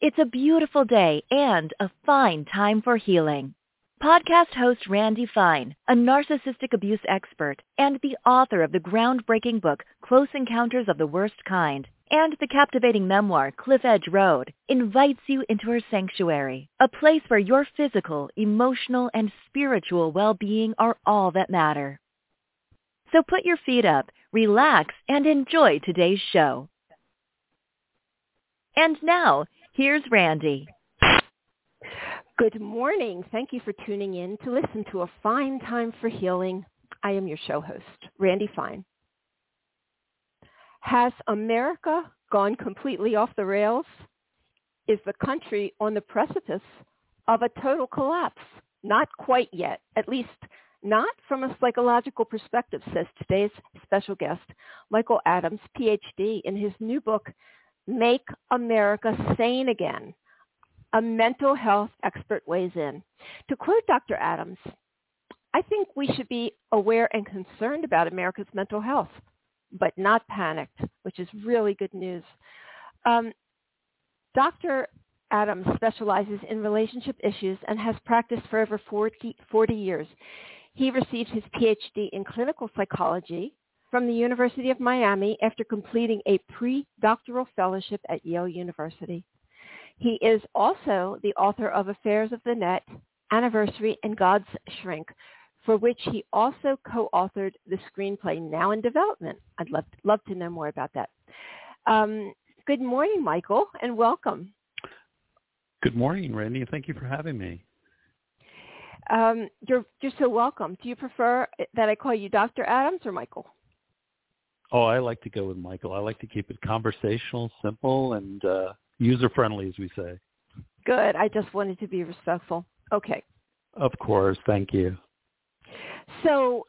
It's a beautiful day and a fine time for healing. Podcast host Randy Fine, a narcissistic abuse expert and the author of the groundbreaking book Close Encounters of the Worst Kind and the captivating memoir Cliff Edge Road, invites you into her sanctuary, a place where your physical, emotional, and spiritual well-being are all that matter. So put your feet up, relax, and enjoy today's show. And now, here's Randy. Good morning. Thank you for tuning in to listen to A Fine Time for Healing. I am your show host, Randy Fine. Has America gone completely off the rails? Is the country on the precipice of a total collapse? Not quite yet, at least not from a psychological perspective, says today's special guest, Michael Adams, PhD, in his new book, Make America Sane Again. A mental health expert weighs in. To quote Dr. Adams, I think we should be aware and concerned about America's mental health, but not panicked, which is really good news. Dr. Adams specializes in relationship issues and has practiced for over 40 years. He received his PhD in clinical psychology from the University of Miami after completing a pre-doctoral fellowship at Yale University. He is also the author of Affairs of the Net, Anniversary, and God's Shrink, for which he also co-authored the screenplay now in development. I'd love to know more about that. Good morning, Michael, and welcome. Good morning, Randy. Thank you for having me. You're so welcome. Do you prefer that I call you Dr. Adams or Michael? Oh, I like to go with Michael. I like to keep it conversational, simple, and user-friendly, as we say. Good. I just wanted to be respectful. Okay. Of course. Thank you. So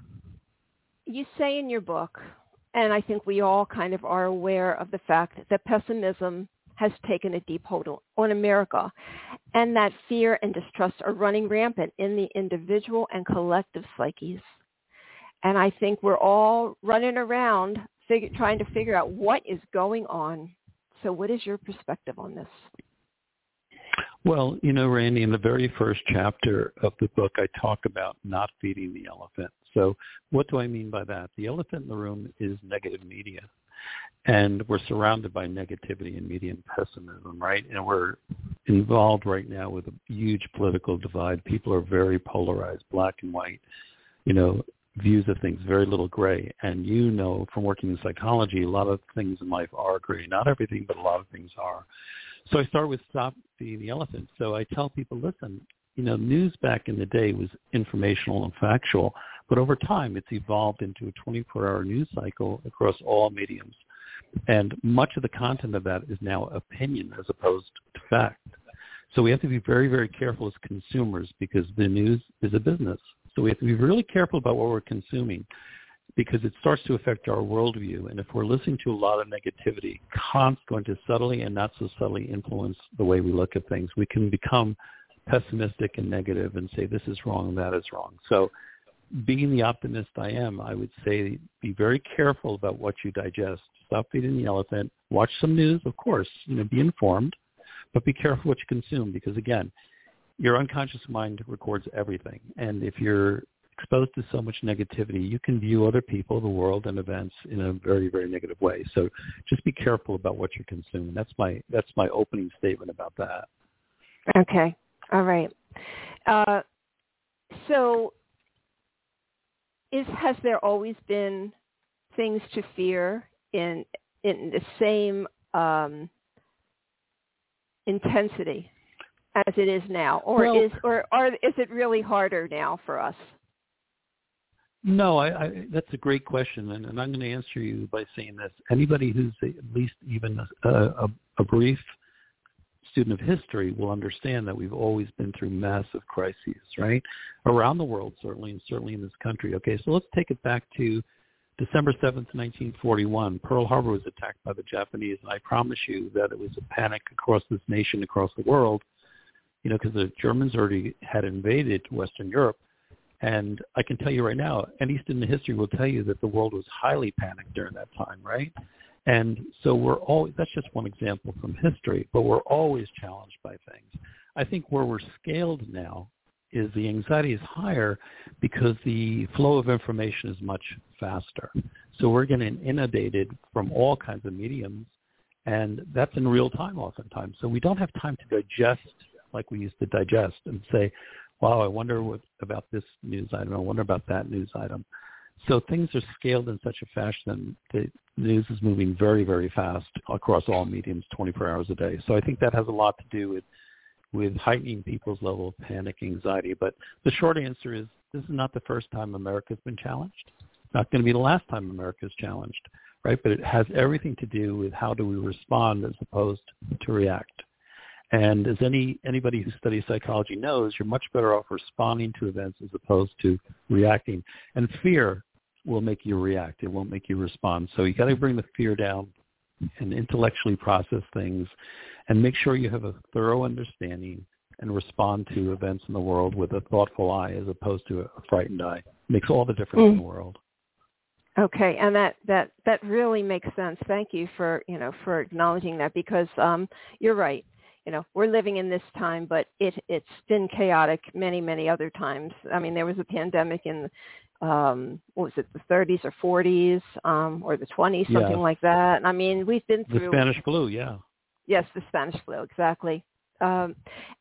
you say in your book, and I think we all kind of are aware of the fact that pessimism has taken a deep hold on America, and that fear and distrust are running rampant in the individual and collective psyches. And I think we're all running around trying to figure out what is going on. So what is your perspective on this? Well, Randy, in the very first chapter of the book, I talk about not feeding the elephant. So what do I mean by that? The elephant in the room is negative media. And we're surrounded by negativity and media and pessimism, right? And we're involved right now with a huge political divide. People are very polarized, black and white, views of things, very little gray. And from working in psychology, a lot of things in life are gray. Not everything, but a lot of things are. So I start with stop feeding the elephant. So I tell people, listen, news back in the day was informational and factual, but over time it's evolved into a 24-hour news cycle across all mediums. And much of the content of that is now opinion as opposed to fact. So we have to be very, very careful as consumers because the news is a business. So we have to be really careful about what we're consuming because it starts to affect our worldview. And if we're listening to a lot of negativity, it's going to subtly and not so subtly influence the way we look at things. We can become pessimistic and negative and say this is wrong and that is wrong. So being the optimist I am, I would say be very careful about what you digest. Stop feeding the elephant. Watch some news, of course. Be informed, but be careful what you consume because, again, your unconscious mind records everything. And if you're exposed to so much negativity, you can view other people, the world, and events in a very, very negative way. So just be careful about what you're consuming. That's my opening statement about that. Okay. All right. So has there always been things to fear in the same intensity as it is now, or is it really harder now for us? No, that's a great question, and I'm going to answer you by saying this. Anybody who's at least even a brief student of history will understand that we've always been through massive crises, right? Around the world, certainly, and certainly in this country. Okay, so let's take it back to December 7th, 1941. Pearl Harbor was attacked by the Japanese, and I promise you that it was a panic across this nation, across the world, because the Germans already had invaded Western Europe. And I can tell you right now, any student in history will tell you that the world was highly panicked during that time, right? And so that's just one example from history, but we're always challenged by things. I think where we're scaled now is the anxiety is higher because the flow of information is much faster. So we're getting inundated from all kinds of mediums, and that's in real time oftentimes. So we don't have time to digest like we used to digest and say, wow, I wonder what about this news item, I wonder about that news item. So things are scaled in such a fashion that the news is moving very, very fast across all mediums 24 hours a day. So I think that has a lot to do with heightening people's level of panic, anxiety. But the short answer is this is not the first time America's been challenged. It's not going to be the last time America's challenged, right? But it has everything to do with how do we respond as opposed to react. And as anybody who studies psychology knows, you're much better off responding to events as opposed to reacting. And fear will make you react. It won't make you respond. So you got to bring the fear down and intellectually process things and make sure you have a thorough understanding and respond to events in the world with a thoughtful eye as opposed to a frightened eye. It makes all the difference in the world. Okay, and that really makes sense. Thank you for acknowledging that, because you're right. We're living in this time, but it's been chaotic many, many other times. I mean, there was a pandemic in, what was it, the 30s or 40s or the 20s, something like that. I mean, we've been through... The Spanish flu, yeah. Yes, the Spanish flu, exactly. And,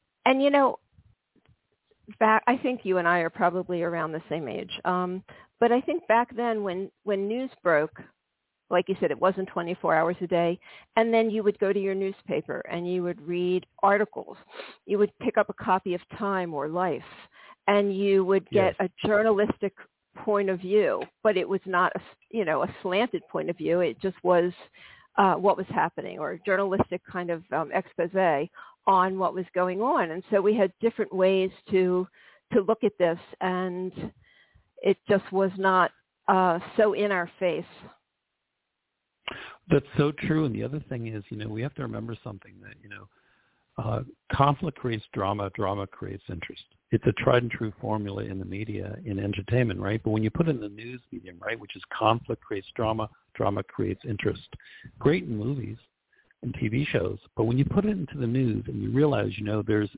back, I think you and I are probably around the same age. But I think back then when news broke, like you said, it wasn't 24 hours a day. And then you would go to your newspaper and you would read articles. You would pick up a copy of Time or Life, and you would get a journalistic point of view. But it was not a slanted point of view. It just was what was happening, or a journalistic kind of expose on what was going on. And so we had different ways to look at this, and it just was not so in our face. That's so true. And the other thing is, we have to remember something that, conflict creates drama, drama creates interest. It's a tried and true formula in the media, in entertainment, right? But when you put it in the news medium, right, which is conflict creates drama, drama creates interest. Great in movies and TV shows, but when you put it into the news and you realize, there's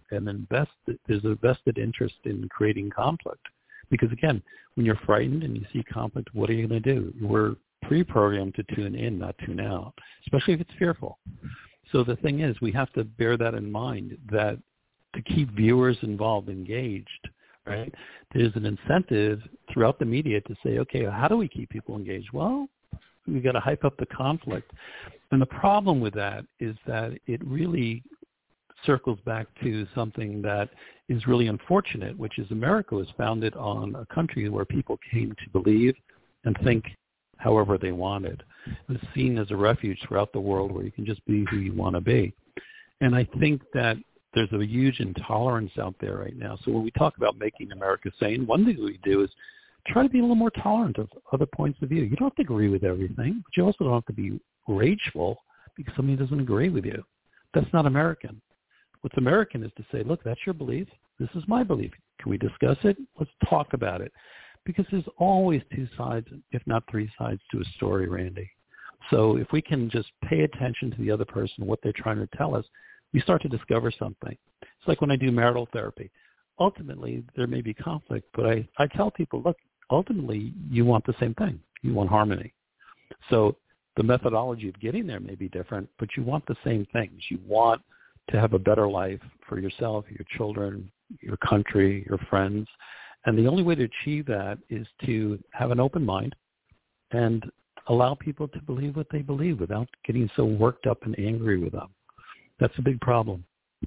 a vested interest in creating conflict. Because again, when you're frightened and you see conflict, what are you going to do? We're pre-programmed to tune in, not tune out, especially if it's fearful. So the thing is, we have to bear that in mind, that to keep viewers involved, engaged, right, there's an incentive throughout the media to say, okay, how do we keep people engaged? Well, we've got to hype up the conflict. And the problem with that is that it really circles back to something that is really unfortunate, which is America was founded on a country where people came to believe and think however they wanted. It was seen as a refuge throughout the world where you can just be who you want to be. And I think that there's a huge intolerance out there right now. So when we talk about making America sane, one thing we do is try to be a little more tolerant of other points of view. You don't have to agree with everything, but you also don't have to be rageful because somebody doesn't agree with you. That's not American. What's American is to say, look, that's your belief. This is my belief. Can we discuss it? Let's talk about it. Because there's always two sides, if not three sides to a story, Randy. So if we can just pay attention to the other person, what they're trying to tell us, we start to discover something. It's like when I do marital therapy. Ultimately, there may be conflict, but I tell people, look, ultimately, you want the same thing. You want harmony. So the methodology of getting there may be different, but you want the same things. You want to have a better life for yourself, your children, your country, your friends. And the only way to achieve that is to have an open mind and allow people to believe what they believe without getting so worked up and angry with them. That's a big problem.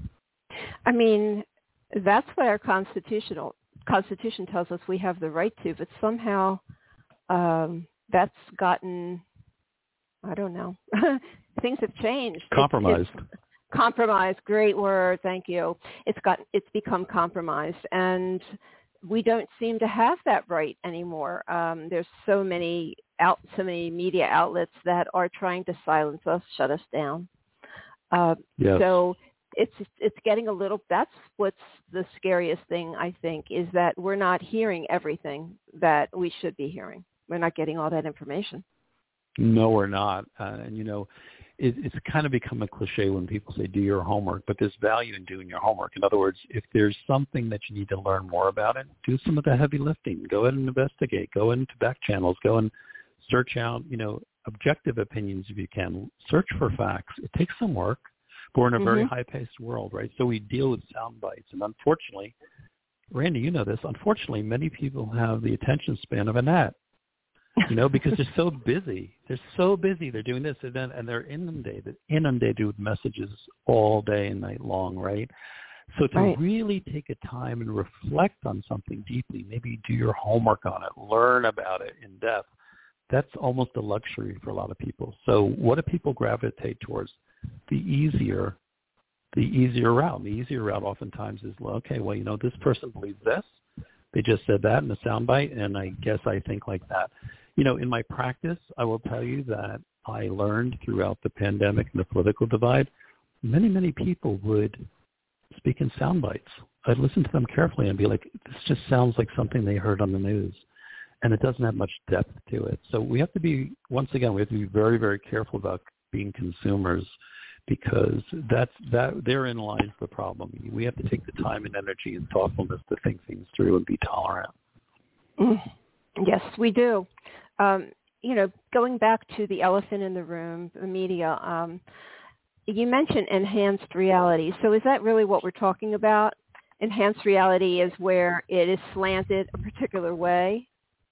I mean, that's what our Constitution tells us we have the right to, but somehow that's gotten, I don't know, things have changed. Compromised. Compromised, great word, thank you. It's become compromised, and we don't seem to have that right anymore. There's so many media outlets that are trying to silence us, shut us down. Yes. So it's getting a little. That's what's the scariest thing, I think, is that we're not hearing everything that we should be hearing. We're not getting all that information. No, we're not. And, it's kind of become a cliche when people say do your homework, but there's value in doing your homework. In other words, if there's something that you need to learn more about it, do some of the heavy lifting. Go ahead and investigate. Go into back channels. Go and search out, objective opinions if you can. Search for facts. It takes some work, but we're in a very high-paced world, right? So we deal with sound bites. And unfortunately, Randy, you know this, unfortunately, many people have the attention span of a gnat. Because they're so busy. They're so busy. They're doing this and then, and they're inundated with messages all day and night long, right? So to really take a time and reflect on something deeply, maybe do your homework on it, learn about it in depth, that's almost a luxury for a lot of people. So what do people gravitate towards? The easier route. The easier route oftentimes is, this person believes this. They just said that in a soundbite, and I guess I think like that. In my practice, I will tell you that I learned throughout the pandemic and the political divide, many, many people would speak in sound bites. I'd listen to them carefully and be like, this just sounds like something they heard on the news. And it doesn't have much depth to it. So we have to be very, very careful about being consumers, because therein lies the problem. We have to take the time and energy and thoughtfulness to think things through and be tolerant. Yes, we do. Going back to the elephant in the room, the media, you mentioned enhanced reality. So is that really what we're talking about? Enhanced reality is where it is slanted a particular way?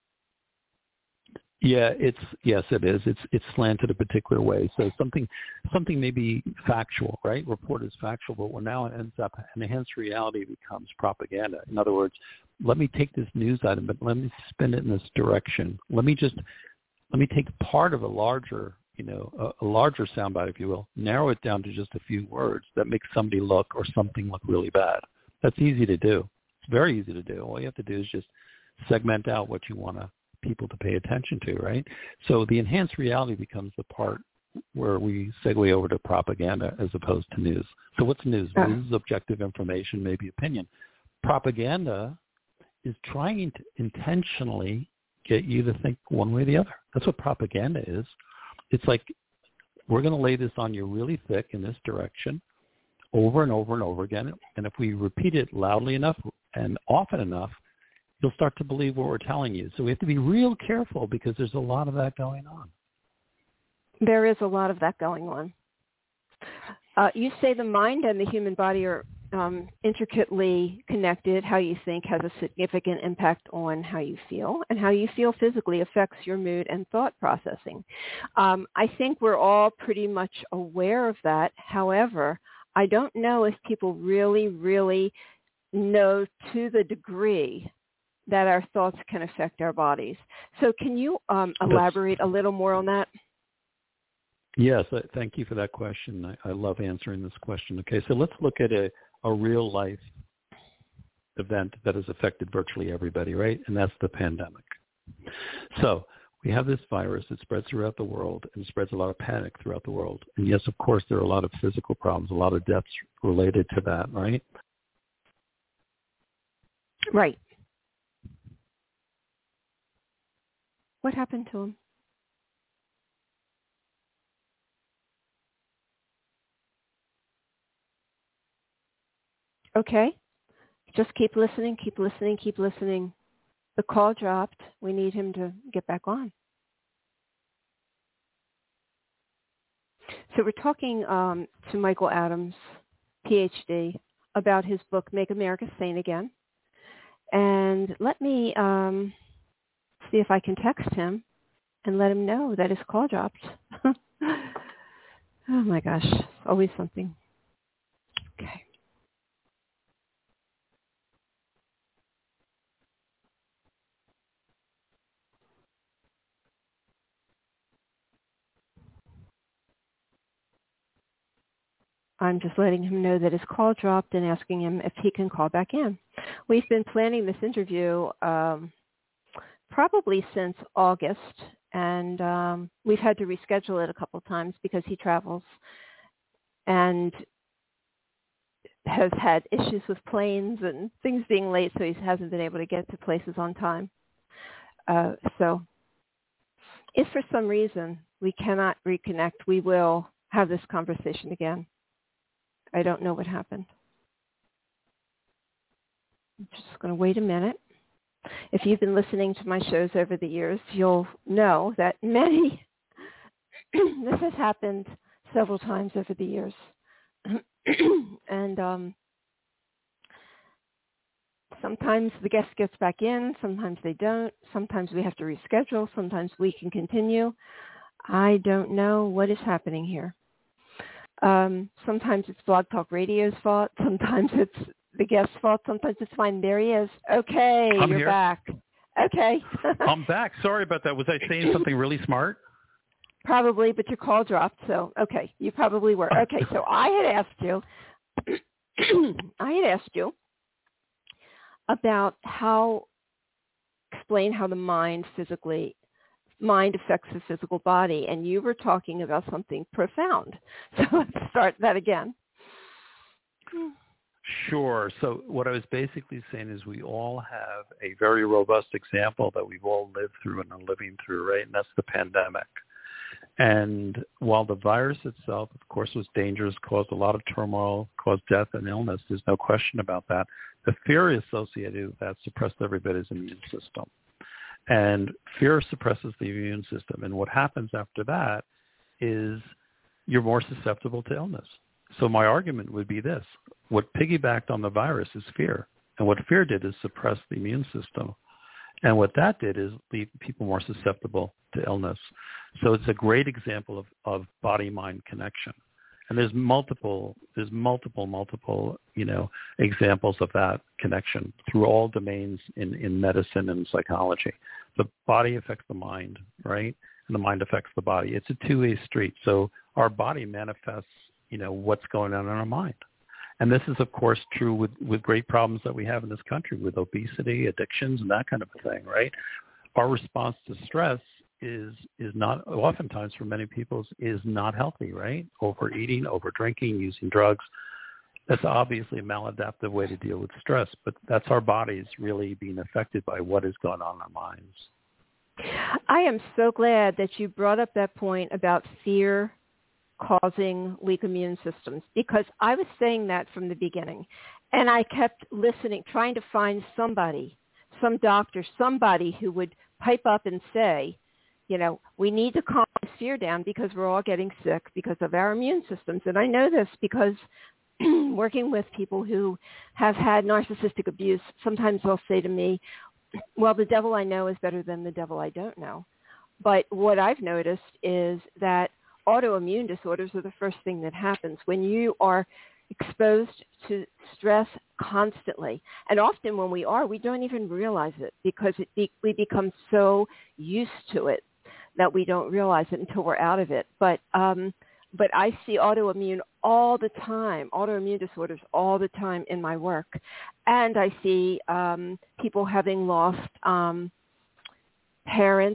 Yeah, yes, it is. It's slanted a particular way. So something may be factual, right? Report is factual, but now it ends up enhanced reality becomes propaganda. In other words, let me take this news item, but let me spin it in this direction. Let me take part of a larger soundbite, if you will, narrow it down to just a few words that makes somebody or something look really bad. That's easy to do. It's very easy to do. All you have to do is just segment out what you want people to pay attention to, right? So the enhanced reality becomes the part where we segue over to propaganda as opposed to news. So what's news? News is objective information, maybe opinion. Propaganda is trying to intentionally get you to think one way or the other. That's what propaganda is. It's like, we're going to lay this on you really thick in this direction over and over and over again. And if we repeat it loudly enough and often enough, you'll start to believe what we're telling you. So we have to be real careful, because there's a lot of that going on. There is a lot of that going on. You say the mind and the human body are intricately connected. How you think has a significant impact on how you feel, and how you feel physically affects your mood and thought processing. I think we're all pretty much aware of that. However, I don't know if people really, really know to the degree that our thoughts can affect our bodies. So can you elaborate a little more on that? Yes, thank you for that question. I love answering this question. Okay, so let's look at a real life event that has affected virtually everybody, right? And that's the pandemic. So we have this virus that spreads throughout the world and spreads a lot of panic throughout the world. And yes, of course, there are a lot of physical problems, a lot of deaths related to that, right? Right. What happened to him? Okay. Just keep listening, keep listening, keep listening. The call dropped. We need him to get back on. So we're talking to Michael Adams, PhD, about his book, Make America Sane Again. And let me see if I can text him and let him know that his call dropped. Oh my gosh, always something. Okay. I'm just letting him know that his call dropped and asking him if he can call back in. We've been planning this interview probably since August, and we've had to reschedule it a couple of times because he travels and has had issues with planes and things being late, so he hasn't been able to get to places on time. So if for some reason We cannot reconnect. We will have this conversation again. I don't know what happened. I'm just going to wait a minute. If you've been listening to my shows over the years, you'll know that this has happened several times over the years. And sometimes the guest gets back in, sometimes they don't, sometimes we have to reschedule, sometimes we can continue. I don't know what is happening here. Sometimes it's Blog Talk Radio's fault, sometimes it's the guest's fault, sometimes it's fine. There he is. Okay, I'm you're here. back. Okay. I'm back. Sorry about that. Was I saying something really smart? Probably, but your call dropped, so okay, you probably were. Okay, so I had asked you about explain how the mind affects the physical body, and you were talking about something profound. So let's start that again. Sure. So what I was basically saying is we all have a very robust example that we've all lived through and are living through, right? And that's the pandemic. And while the virus itself, of course, was dangerous, caused a lot of turmoil, caused death and illness, there's no question about that. The fear associated with that suppressed everybody's immune system. And fear suppresses the immune system. And what happens after that is you're more susceptible to illness. So my argument would be this. What piggybacked on the virus is fear. And what fear did is suppress the immune system. And what that did is leave people more susceptible to illness. So it's a great example of body-mind connection. And there's multiple, examples of that connection through all domains in medicine and psychology. The body affects the mind, right? And the mind affects the body. It's a two-way street. So our body manifests, what's going on in our mind. And this is, of course, true with great problems that we have in this country with obesity, addictions, and that kind of a thing, right? Our response to stress is not, oftentimes for many people, is not healthy, right? Overeating, overdrinking, using drugs. That's obviously a maladaptive way to deal with stress, but that's our bodies really being affected by what is going on in our minds. I am so glad that you brought up that point about fear causing weak immune systems, because I was saying that from the beginning. And I kept listening, trying to find somebody, some doctor, somebody who would pipe up and say, we need to calm this fear down because we're all getting sick because of our immune systems. And I know this because working with people who have had narcissistic abuse, sometimes they'll say to me, well, the devil I know is better than the devil I don't know. But what I've noticed is that autoimmune disorders are the first thing that happens when you are exposed to stress constantly. And often when we don't even realize it because we become so used to it that we don't realize it until we're out of it. But I see autoimmune disorders all the time in my work. And I see people having lost parents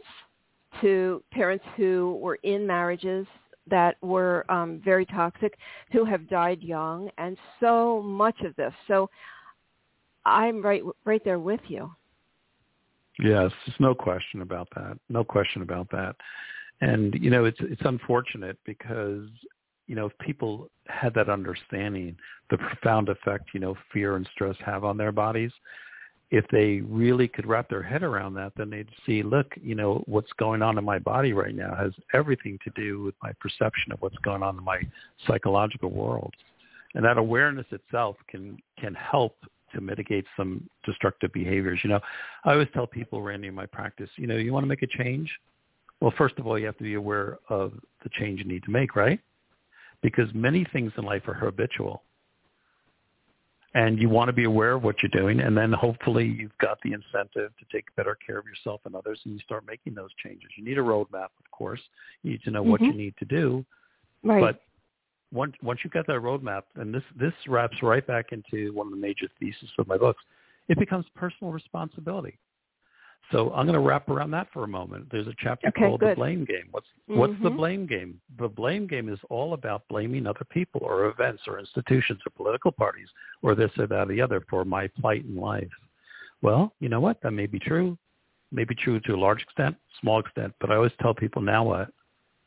who were in marriages that were very toxic, who have died young, and so much of this. So I'm right there with you. Yes, there's no question about that. No question about that. And, it's unfortunate because, if people had that understanding, the profound effect, fear and stress have on their bodies, if they really could wrap their head around that, then they'd see, look, what's going on in my body right now has everything to do with my perception of what's going on in my psychological world. And that awareness itself can help to mitigate some destructive behaviors. I always tell people, Randy, in my practice, you want to make a change? Well, first of all, you have to be aware of the change you need to make, right? Because many things in life are habitual. And you want to be aware of what you're doing, and then hopefully you've got the incentive to take better care of yourself and others, and you start making those changes. You need a roadmap, of course. You need to know what you need to do. Right. But once you've got that roadmap, and this wraps right back into one of the major theses of my books, it becomes personal responsibility. So I'm going to wrap around that for a moment. There's a chapter called The Blame Game. What's the blame game? The blame game is all about blaming other people or events or institutions or political parties or this or that or the other for my plight in life. Well, you know what? That may be true. May be true to a large extent, small extent. But I always tell people, now what?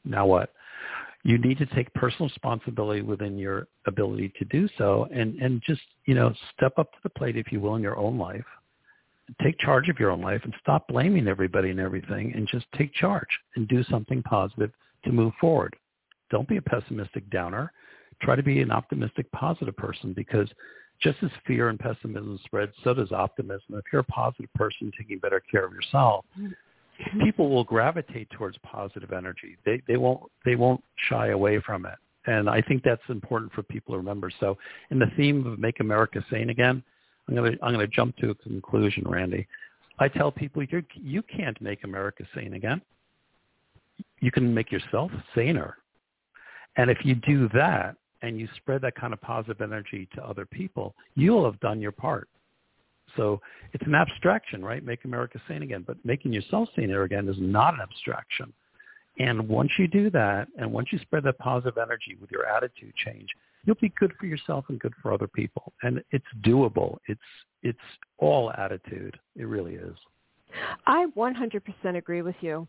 Now what? You need to take personal responsibility within your ability to do so, and just, step up to the plate, if you will, in your own life. Take charge of your own life and stop blaming everybody and everything, and just take charge and do something positive to move forward. Don't be a pessimistic downer. Try to be an optimistic, positive person, because just as fear and pessimism spread, so does optimism. If you're a positive person taking better care of yourself, people will gravitate towards positive energy. They won't shy away from it. And I think that's important for people to remember. So in the theme of Make America Sane Again, I'm going to jump to a conclusion, Randy. I tell people you can't make America sane again. You can make yourself saner. And if you do that and you spread that kind of positive energy to other people, you'll have done your part. So it's an abstraction, right? Make America sane again. But making yourself saner again is not an abstraction. And once you do that, and once you spread that positive energy with your attitude change, you'll be good for yourself and good for other people. And it's doable. It's all attitude. It really is. I 100% agree with you.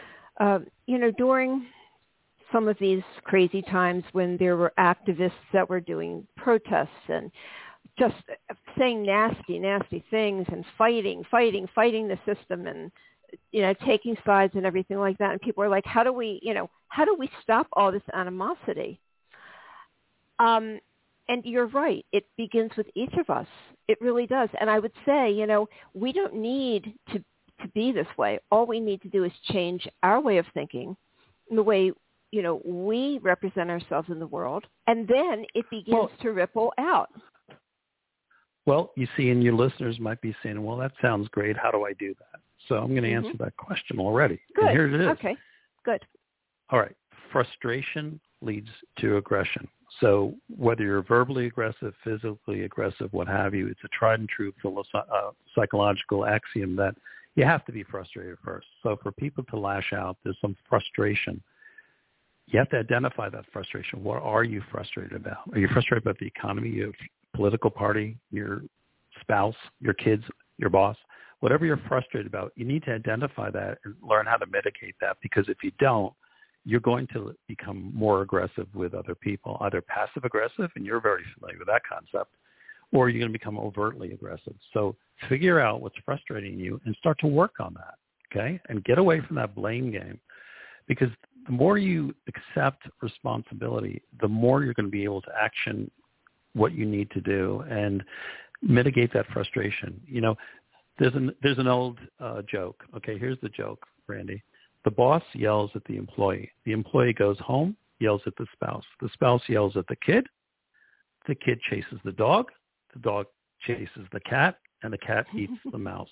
During some of these crazy times when there were activists that were doing protests and just saying nasty, nasty things and fighting the system and, taking sides and everything like that. And people are like, how do we stop all this animosity? And you're right. It begins with each of us. It really does. And I would say, we don't need to be this way. All we need to do is change our way of thinking, the way, we represent ourselves in the world. And then it begins to ripple out. Well, you see, and your listeners might be saying, well, that sounds great. How do I do that? So I'm going to answer that question already. Good. And here it is. Okay, good. All right. Frustration leads to aggression. So whether you're verbally aggressive, physically aggressive, what have you, it's a tried and true psychological axiom that you have to be frustrated first. So for people to lash out, there's some frustration. You have to identify that frustration. What are you frustrated about? Are you frustrated about the economy, your political party, your spouse, your kids, your boss? Whatever you're frustrated about, you need to identify that and learn how to mitigate that, because if you don't, you're going to become more aggressive with other people, either passive aggressive, and you're very familiar with that concept, or you're going to become overtly aggressive. So figure out what's frustrating you and start to work on that, okay? And get away from that blame game, because the more you accept responsibility, the more you're going to be able to action what you need to do and mitigate that frustration. There's an old joke. Okay, here's the joke, Randy. The boss yells at the employee. The employee goes home, yells at the spouse. The spouse yells at the kid. The kid chases the dog. The dog chases the cat, and the cat eats the mouse.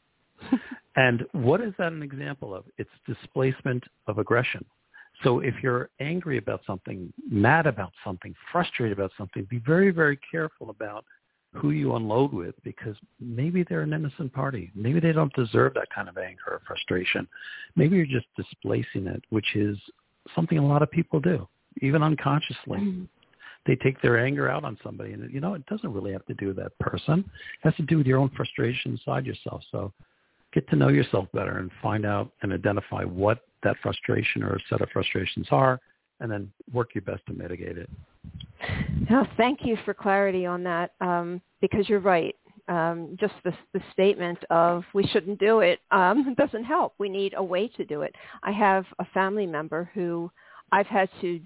And what is that an example of? It's displacement of aggression. So if you're angry about something, mad about something, frustrated about something, be very, very careful about who you unload with, because maybe they're an innocent party. Maybe they don't deserve that kind of anger or frustration. Maybe you're just displacing it, which is something a lot of people do, even unconsciously. Mm-hmm. They take their anger out on somebody, and it doesn't really have to do with that person. It has to do with your own frustration inside yourself. So get to know yourself better and find out and identify what that frustration or a set of frustrations are, and then work your best to mitigate it. Well, thank you for clarity on that, because you're right. Just the statement of we shouldn't do it doesn't help. We need a way to do it. I have a family member who I've had to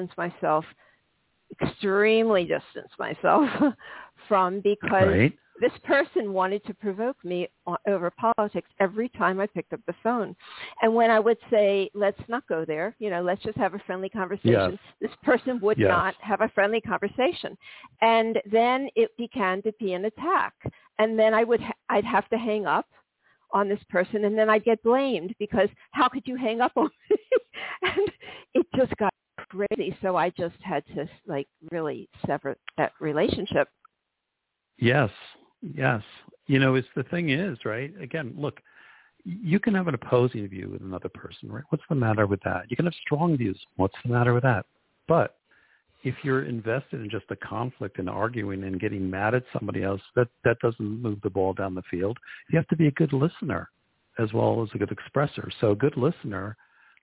extremely distance myself from, because this person wanted to provoke me over politics every time I picked up the phone. And when I would say, let's not go there, let's just have a friendly conversation, this person would not have a friendly conversation. And then it began to be an attack. And then I'd have to hang up on this person, and then I'd get blamed because how could you hang up on me? And it just got crazy. So I just had to really sever that relationship. Yes. It's the thing is, right? Again, look, you can have an opposing view with another person, right? What's the matter with that? You can have strong views. What's the matter with that? But if you're invested in just a conflict and arguing and getting mad at somebody else, that doesn't move the ball down the field. You have to be a good listener as well as a good expressor. So a good listener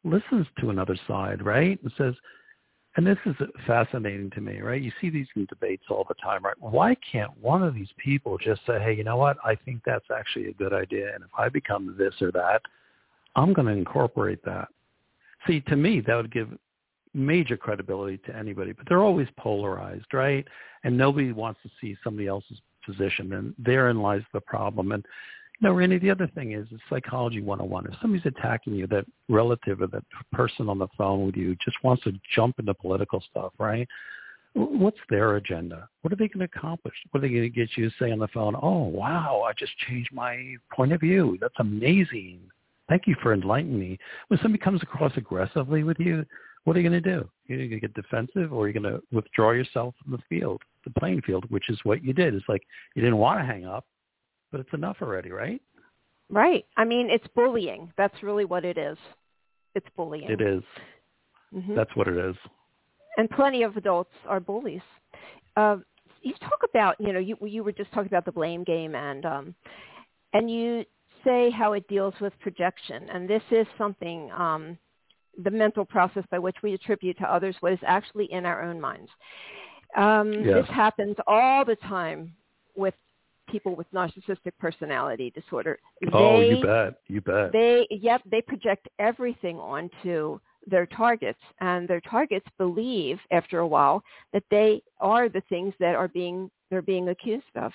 listens to another side, right? And says, and this is fascinating to me, right? You see these in debates all the time, right? Why can't one of these people just say, hey, you know what? I think that's actually a good idea. And if I become this or that, I'm going to incorporate that. See, to me, that would give major credibility to anybody, but they're always polarized, right? And nobody wants to see somebody else's position, and therein lies the problem. And Randy, the other thing is psychology 101. If somebody's attacking you, that relative or that person on the phone with you just wants to jump into political stuff, right? What's their agenda? What are they going to accomplish? What are they going to get you to say on the phone? Oh, wow, I just changed my point of view. That's amazing. Thank you for enlightening me. When somebody comes across aggressively with you, what are you going to do? You're going to get defensive, or you're going to withdraw yourself from the playing field, which is what you did. It's like you didn't want to hang up, but it's enough already, right? Right. I mean, it's bullying. That's really what it is. It's bullying. It is. Mm-hmm. That's what it is. And plenty of adults are bullies. You talk about, you were just talking about the blame game, and you say how it deals with projection. And this is something, the mental process by which we attribute to others what is actually in our own minds. This happens all the time with people with narcissistic personality disorder. You bet. They project everything onto their targets, and their targets believe after a while that they are the things that they're being accused of.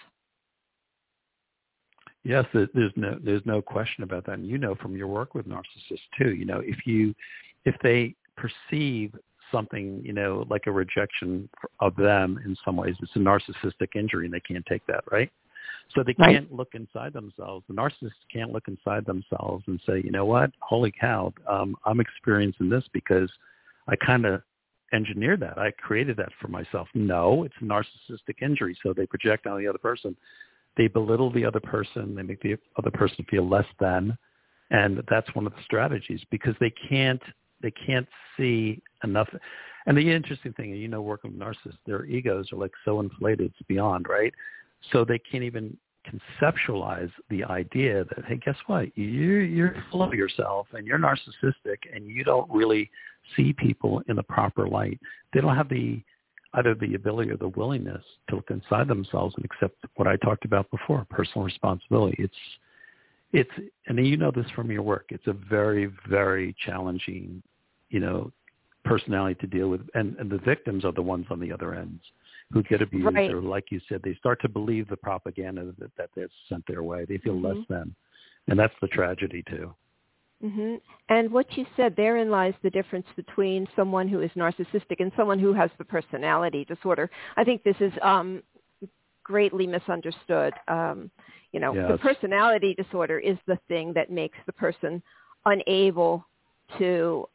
Yes, there's no question about that. And from your work with narcissists too, if they perceive something, like a rejection of them in some ways, it's a narcissistic injury and they can't take that, right? So they can't look inside themselves. The narcissist can't look inside themselves and say, you know what, holy cow, I'm experiencing this because I kind of engineered that. I created that for myself. No, it's a narcissistic injury. So they project on the other person. They belittle the other person. They make the other person feel less than. And that's one of the strategies because they can't see enough. And the interesting thing, working with narcissists, their egos are like so inflated, it's beyond, right? So they can't even conceptualize the idea that, hey, guess what? You're full of yourself and you're narcissistic and you don't really see people in the proper light. They don't have either the ability or the willingness to look inside themselves and accept what I talked about before, personal responsibility. It's and you know this from your work. It's a very, very challenging, personality to deal with. And the victims are the ones on the other ends who get abused, right. Or like you said, they start to believe the propaganda that they're sent their way. They feel less than. And that's the tragedy too. Mm-hmm. And what you said, therein lies the difference between someone who is narcissistic and someone who has the personality disorder. I think this is greatly misunderstood. The personality disorder is the thing that makes the person unable to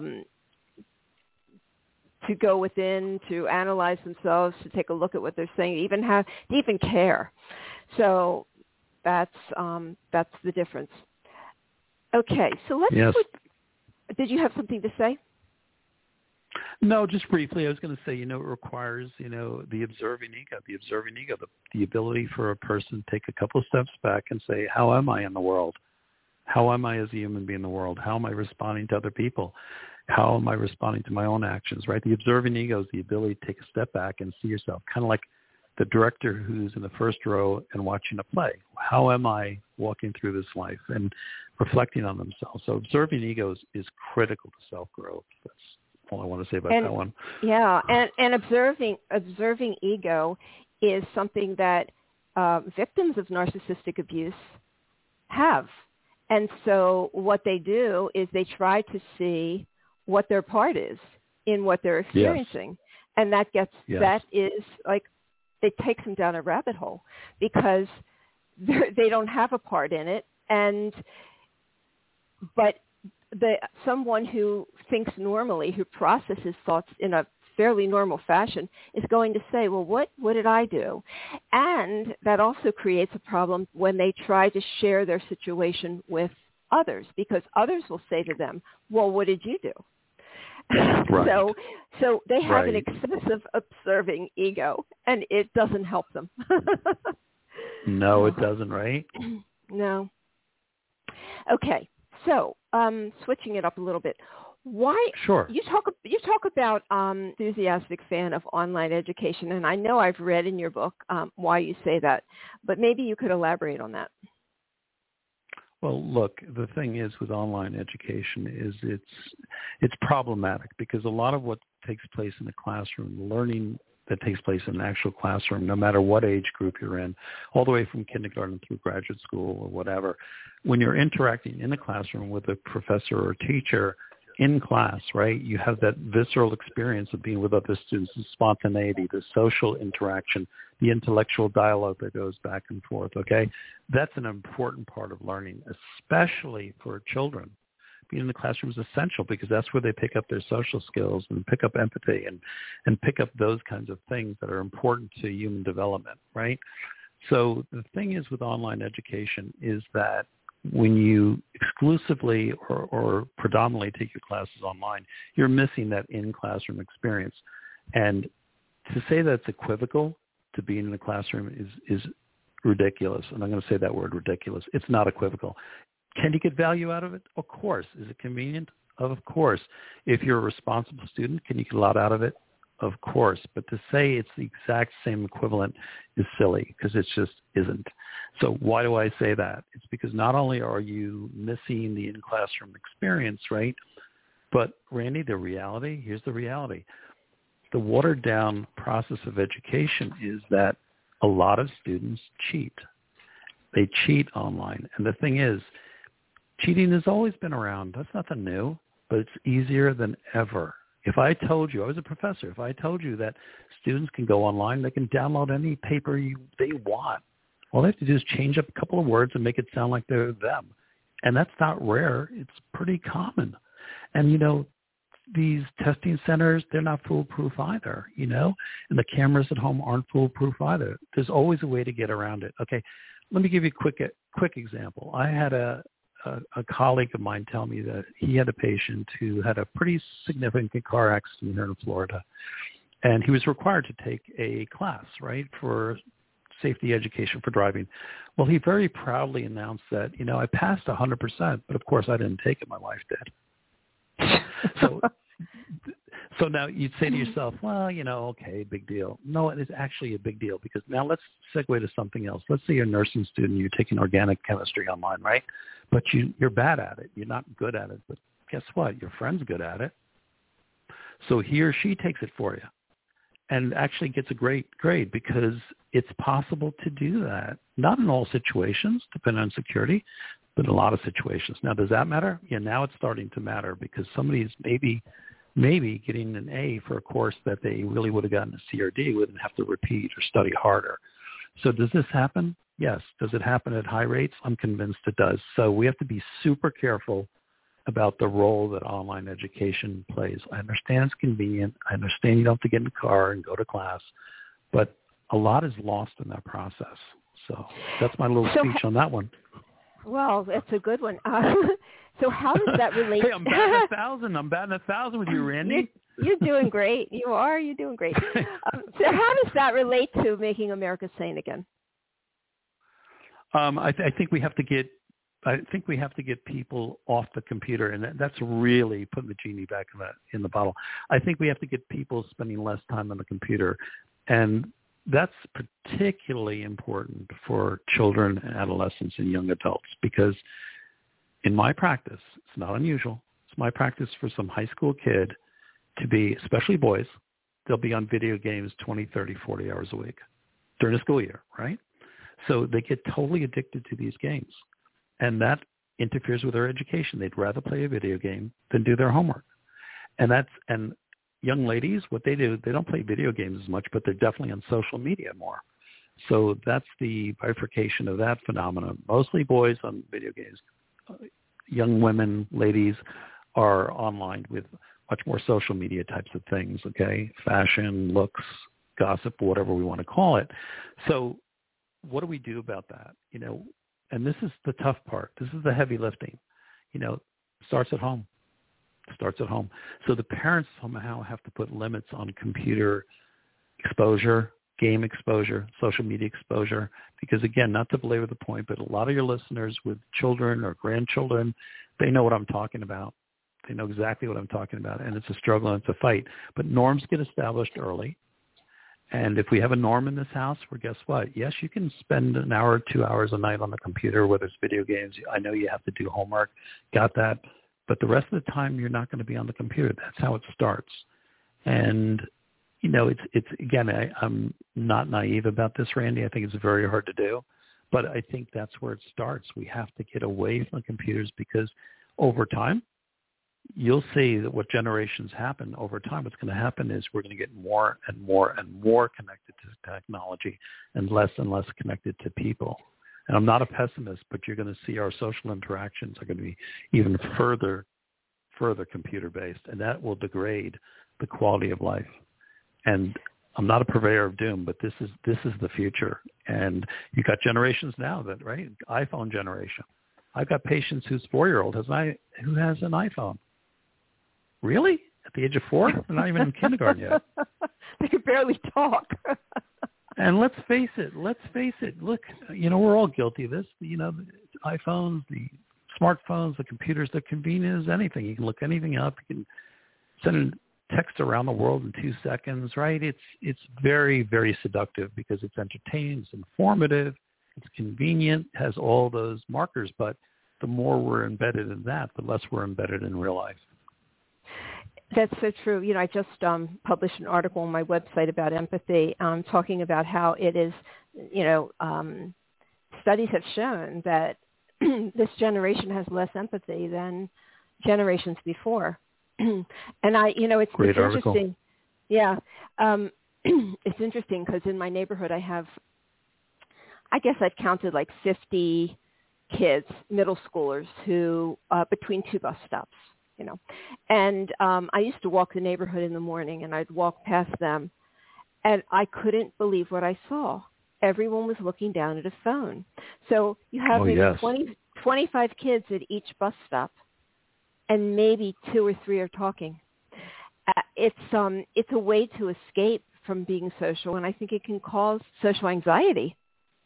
go within, to analyze themselves, to take a look at what they're saying, to even care. So that's the difference. Okay, so let's. Yes. Did you have something to say? No, just briefly. I was going to say, it requires, the observing ego, the ability for a person to take a couple of steps back and say, how am I in the world? How am I as a human being in the world? How am I responding to other people? How am I responding to my own actions, right? The observing ego is the ability to take a step back and see yourself, kind of like the director who's in the first row and watching a play. How am I walking through this life and reflecting on themselves? So observing egos is critical to self-growth. That's all I want to say about that one. Yeah, and observing ego is something that victims of narcissistic abuse have. And so what they do is they try to see what their part is in what they're experiencing. Yes. And that is like, it takes them down a rabbit hole because they don't have a part in it. But someone who thinks normally, who processes thoughts in a fairly normal fashion, is going to say, well, what did I do? And that also creates a problem when they try to share their situation with others, because others will say to them, well, what did you do? Right. So they have an excessive observing ego, and it doesn't help them. No, it doesn't, right? No. Okay, so switching it up a little bit, Why? Sure. You talk about enthusiastic fan of online education, and I know I've read in your book why you say that, but maybe you could elaborate on that. Well, look, the thing is with online education is it's problematic because a lot of what takes place in the classroom, learning that takes place in an actual classroom, no matter what age group you're in, all the way from kindergarten through graduate school or whatever, when you're interacting in the classroom with a professor or teacher in class, right, you have that visceral experience of being with other students, the spontaneity, the social interaction, the intellectual dialogue that goes back and forth, okay? That's an important part of learning, especially for children. Being in the classroom is essential because that's where they pick up their social skills and pick up empathy and pick up those kinds of things that are important to human development, right? So the thing is with online education is that when you exclusively or predominantly take your classes online, you're missing that in-classroom experience. And to say that's equivocal to being in the classroom is ridiculous. And I'm going to say that word, ridiculous. It's not equivocal. Can you get value out of it? Of course. Is it convenient? Of course. If you're a responsible student, can you get a lot out of it? Of course. But to say it's the exact same equivalent is silly because it just isn't. So why do I say that? It's because not only are you missing the in-classroom experience, right? But Randy, here's the reality. The watered-down process of education is that a lot of students cheat. They cheat online. And the thing is, cheating has always been around. That's nothing new, but it's easier than ever. If I told you, I was a professor, if I told you that students can go online, they can download any paper they want. All they have to do is change up a couple of words and make it sound like they're them. And that's not rare. It's pretty common. And, these testing centers, they're not foolproof either, and the cameras at home aren't foolproof either. There's always a way to get around it. Okay, let me give you a quick example. I had a colleague of mine tell me that he had a patient who had a pretty significant car accident here in Florida, and he was required to take a class, right, for safety education for driving. Well, he very proudly announced that, I passed 100%, but of course I didn't take it. My wife did. So now you'd say to yourself, well, okay, big deal. No, it is actually a big deal because now let's segue to something else. Let's say you're a nursing student, you're taking organic chemistry online, right? But you're bad at it. You're not good at it. But guess what? Your friend's good at it. So he or she takes it for you and actually gets a great grade because it's possible to do that. Not in all situations, depending on security, but in a lot of situations. Now, does that matter? Yeah, now it's starting to matter because somebody's maybe getting an A for a course that they really would have gotten a C or D, wouldn't have to repeat or study harder. So does this happen? Yes. Does it happen at high rates? I'm convinced it does. So we have to be super careful about the role that online education plays. I understand it's convenient. I understand you don't have to get in the car and go to class, but a lot is lost in that process. So that's my little speech on that one. Well, that's a good one. So how does that relate? Hey, I'm batting 1,000. I'm batting 1,000 with you, Randy. You're doing great. You are. You're doing great. So how does that relate to making America sane again? I think we have to get people off the computer, and that's really putting the genie back in the bottle. I think we have to get people spending less time on the computer, and that's particularly important for children, adolescents, and young adults because in my practice, it's not unusual. It's my practice for some high school kid to be, especially boys, they'll be on video games 20, 30, 40 hours a week during the school year, right? So they get totally addicted to these games, and that interferes with their education. They'd rather play a video game than do their homework. And young ladies, what they do, they don't play video games as much, but they're definitely on social media more. So that's the bifurcation of that phenomenon. Mostly boys on video games. Young women, ladies are online with much more social media types of things, okay? Fashion, looks, gossip, whatever we want to call it. So what do we do about that? And this is the tough part. This is the heavy lifting. Starts at home. So the parents somehow have to put limits on computer exposure, game exposure, social media exposure, because again, not to belabor the point, but a lot of your listeners with children or grandchildren, they know what I'm talking about. They know exactly what I'm talking about, and it's a struggle and it's a fight. But norms get established early. And if we have a norm in this house, well, guess what? Yes, you can spend an hour, 2 hours a night on the computer, whether it's video games. I know you have to do homework. Got that. But the rest of the time, you're not going to be on the computer. That's how it starts. And, you know, it's again, I'm not naive about this, Randy. I think it's very hard to do. But I think that's where it starts. We have to get away from the computers because over time, you'll see that what generations happen over time, what's going to happen is we're going to get more and more and more connected to technology and less connected to people. And I'm not a pessimist, but you're going to see our social interactions are going to be even further computer-based, and that will degrade the quality of life. And I'm not a purveyor of doom, but this is the future. And you've got generations now that, right, iPhone generation. I've got patients whose 4-year-old who has an iPhone. Really? At the age of 4? They're not even in kindergarten yet. They can barely talk. And let's face it. Look, you know, we're all guilty of this. You know, the iPhones, the smartphones, the computers, they're convenient as anything. You can look anything up. You can send text around the world in 2 seconds, right? It's very, very seductive because it's entertaining, it's informative, it's convenient, has all those markers. But the more we're embedded in that, the less we're embedded in real life. That's so true. You know, I just published an article on my website about empathy, talking about how it is, you know, studies have shown that this generation has less empathy than generations before. And it's Great article. interesting. Yeah. It's interesting because in my neighborhood I guess I've counted like 50 kids, middle schoolers who, between 2 bus stops. You know, and I used to walk the neighborhood in the morning, and I'd walk past them, and I couldn't believe what I saw. Everyone was looking down at a phone. So you have 25 kids at each bus stop, and maybe 2 or 3 are talking. It's a way to escape from being social, and I think it can cause social anxiety.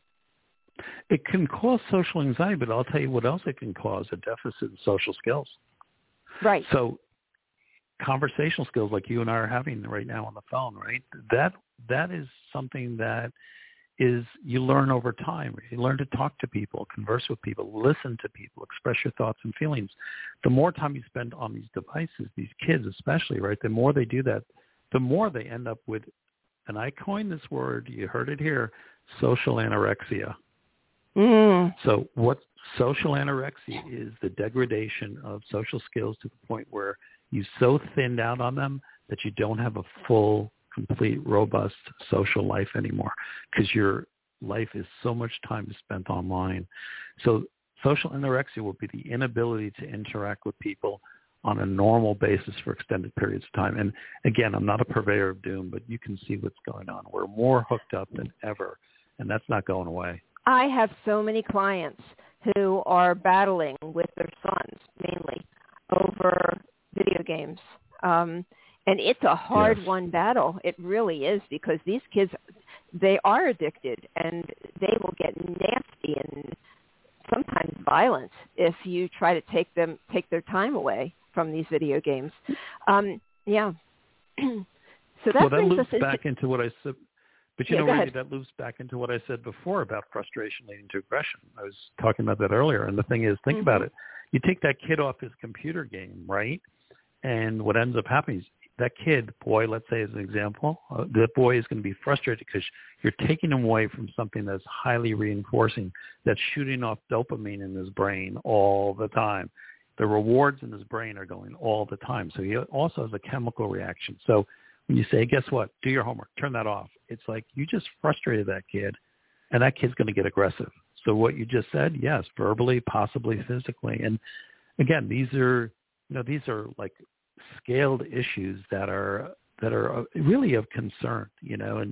It can cause social anxiety, but I'll tell you what else it can cause: a deficit in social skills. Right. So conversational skills like you and I are having right now on the phone, right? That is something that is you learn over time. You learn to talk to people, converse with people, listen to people, express your thoughts and feelings. The more time you spend on these devices, these kids especially, right, the more they do that, the more they end up with, and I coined this word, you heard it here, social anorexia. So what social anorexia is the degradation of social skills to the point where you so thinned out on them that you don't have a full, complete, robust social life anymore because your life is so much time spent online. So social anorexia will be the inability to interact with people on a normal basis for extended periods of time. And again, I'm not a purveyor of doom, but you can see what's going on. We're more hooked up than ever, and that's not going away. I have so many clients who are battling with their sons mainly over video games. And it's a hard-won battle. It really is because these kids, they are addicted and they will get nasty and sometimes violent if you try to take their time away from these video games. Yeah. So that loops back into what I said. But, Randy, that loops back into what I said before about frustration leading to aggression. I was talking about that earlier. And the thing is, think about it. You take that kid off his computer game, right? And what ends up happening is that kid, boy, let's say as an example, that boy is going to be frustrated because you're taking him away from something that's highly reinforcing, that's shooting off dopamine in his brain all the time. The rewards in his brain are going all the time. So he also has a chemical reaction. So when you say, guess what, do your homework, turn that off, it's like you just frustrated that kid, and that kid's going to get aggressive. So what you just said, yes, verbally, possibly physically. And again, these are like scaled issues that are really of concern, and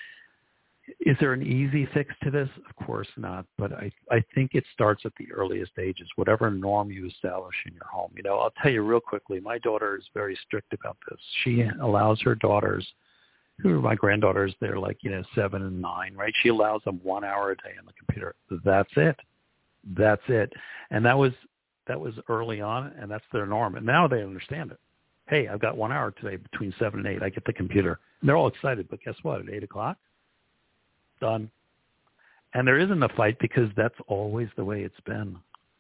is there an easy fix to this? Of course not. But I think it starts at the earliest ages, whatever norm you establish in your home. I'll tell you real quickly, my daughter is very strict about this. She allows her daughters, who are my granddaughters, they're like, 7 and 9, right? She allows them 1 hour a day on the computer. That's it. And that was That was early on, and that's their norm. And now they understand it. Hey, I've got 1 hour today between 7 and 8. I get the computer. And they're all excited, but guess what? At 8 o'clock, done. And there isn't a fight because that's always the way it's been.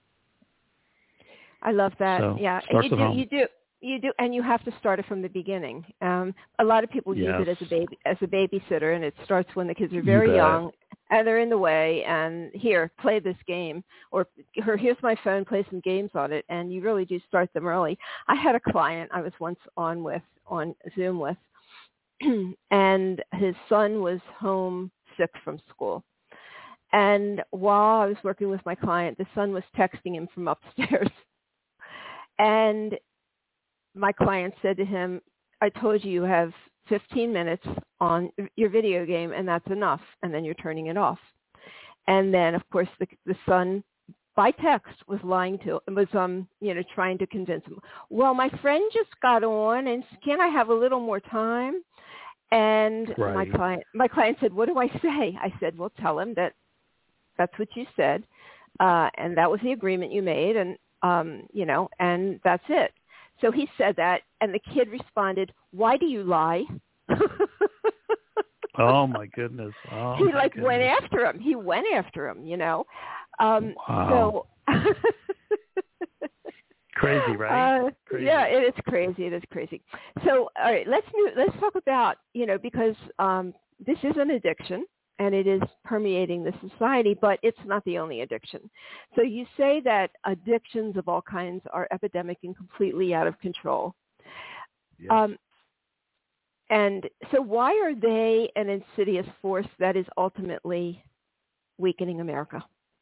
I love that. So, yeah, starts at home. You do, and you have to start it from the beginning. A lot of people use it as a babysitter, and it starts when the kids are very young, and they're in the way. And here, play this game, or here's my phone, play some games on it. And you really do start them early. I had a client I was once on Zoom with, and his son was home sick from school. And while I was working with my client, the son was texting him from upstairs. And my client said to him, I told you have 15 minutes on your video game, and that's enough, and then you're turning it off. And then, of course, the son, by text, was trying to convince him, well, my friend just got on, and can I have a little more time? And right. my client said, what do I say? I said, well, tell him that's what you said, and that was the agreement you made, and and that's it. So he said that, and the kid responded, why do you lie? Oh, my goodness. He went after him. He went after him, Wow. So crazy, right? Crazy. Yeah, it is crazy. It is crazy. So, all right, let's talk about, because this is an addiction, and it is permeating the society, but it's not the only addiction. So you say that addictions of all kinds are epidemic and completely out of control. Yes. And so why are they an insidious force that is ultimately weakening America?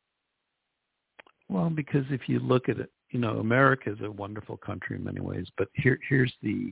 Well, because if you look at it, America is a wonderful country in many ways, but here's the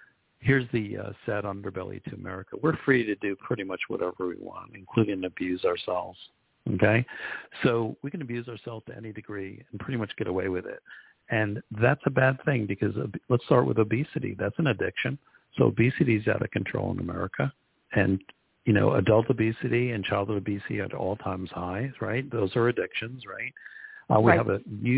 sad underbelly to America. We're free to do pretty much whatever we want, including abuse ourselves. Okay? So we can abuse ourselves to any degree and pretty much get away with it. And that's a bad thing because let's start with obesity. That's an addiction. So obesity is out of control in America. And, adult obesity and childhood obesity at all times highs, right? Those are addictions, right? We have a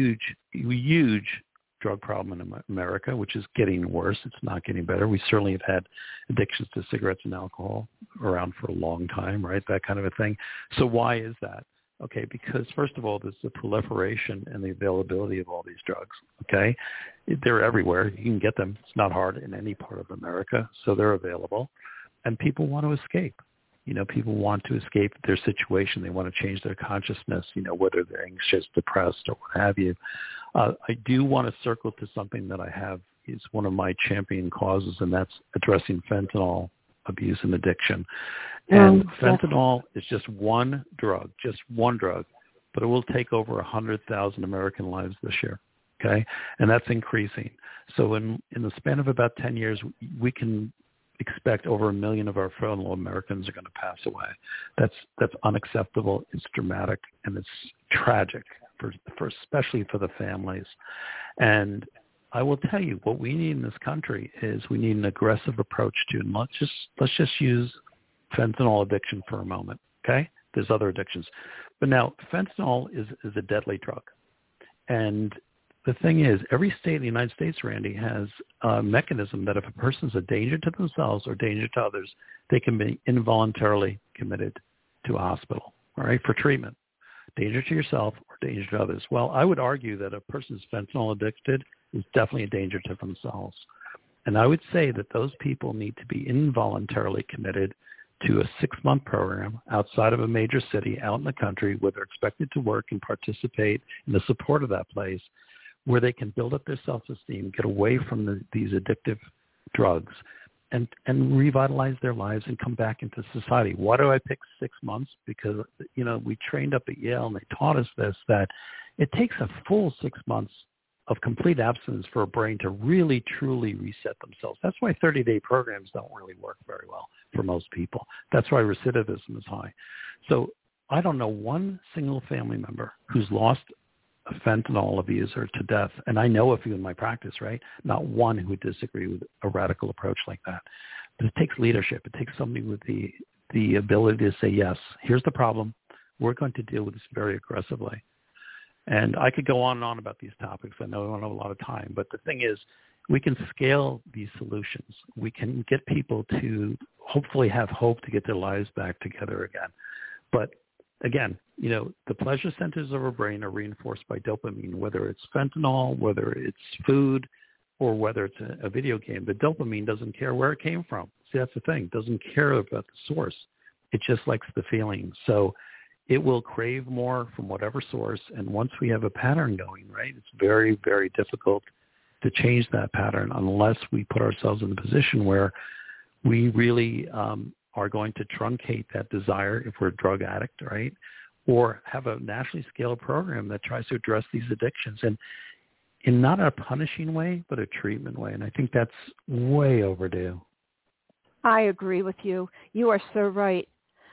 huge drug problem in America, which is getting worse. It's not getting better. We certainly have had addictions to cigarettes and alcohol around for a long time, right? That kind of a thing. So why is that? Okay, because first of all, there's the proliferation and the availability of all these drugs, okay? They're everywhere. You can get them. It's not hard in any part of America, so they're available. And people want to escape. People want to escape their situation. They want to change their consciousness, whether they're anxious, depressed, or what have you. I do want to circle to something that I have is one of my champion causes, and that's addressing fentanyl abuse and addiction. And fentanyl is just one drug, but it will take over 100,000 American lives this year, okay? And that's increasing. So in the span of about 10 years, we can expect over 1 million of our fellow Americans are going to pass away. That's unacceptable. It's dramatic, and it's tragic, for especially for the families. And I will tell you, what we need in this country is we need an aggressive approach to, and let's just use fentanyl addiction for a moment, okay? There's other addictions. But now, fentanyl is a deadly drug. And the thing is, every state in the United States, Randy, has a mechanism that if a person's a danger to themselves or danger to others, they can be involuntarily committed to a hospital, all right, for treatment. Danger to yourself or danger to others. Well, I would argue that a person who's fentanyl addicted is definitely a danger to themselves. And I would say that those people need to be involuntarily committed to a 6-month program outside of a major city out in the country where they're expected to work and participate in the support of that place, where they can build up their self-esteem, get away from these addictive drugs, and revitalize their lives and come back into society. Why do I pick 6 months? Because, we trained up at Yale and they taught us this, that it takes a full 6 months of complete abstinence for a brain to really, truly reset themselves. That's why 30-day programs don't really work very well for most people. That's why recidivism is high. So I don't know one single family member who's lost a fentanyl abuser to death, and I know a few in my practice, right? Not one who would disagree with a radical approach like that. But it takes leadership. It takes somebody with the ability to say, yes, here's the problem. We're going to deal with this very aggressively. And I could go on and on about these topics. I know I don't have a lot of time, but the thing is, we can scale these solutions. We can get people to hopefully have hope to get their lives back together again. But again, the pleasure centers of our brain are reinforced by dopamine, whether it's fentanyl, whether it's food, or whether it's a video game. The dopamine doesn't care where it came from. See, that's the thing. It doesn't care about the source. It just likes the feeling. So it will crave more from whatever source. And once we have a pattern going, right, it's very, very difficult to change that pattern unless we put ourselves in the position where we really are going to truncate that desire if we're a drug addict, right? Or have a nationally scaled program that tries to address these addictions and in not a punishing way, but a treatment way. And I think that's way overdue. I agree with you. You are so right.